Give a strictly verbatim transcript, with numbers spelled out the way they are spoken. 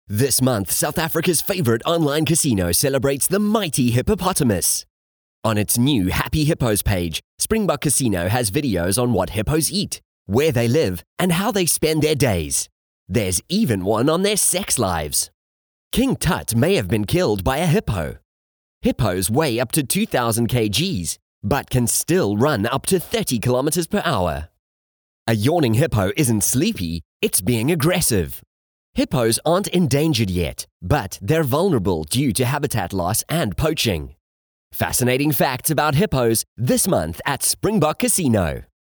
This month, South Africa's favourite online casino celebrates the mighty hippopotamus. On its new Happy Hippos page, Springbok Casino has videos on what hippos eat, where they live, and how they spend their days. There's even one on their sex lives. King Tut may have been killed by a hippo. Hippos weigh up to two thousand kilograms, but can still run up to thirty kilometers per hour. A yawning hippo isn't sleepy, it's being aggressive. Hippos aren't endangered yet, but they're vulnerable due to habitat loss and poaching. Fascinating facts about hippos this month at Springbok Casino.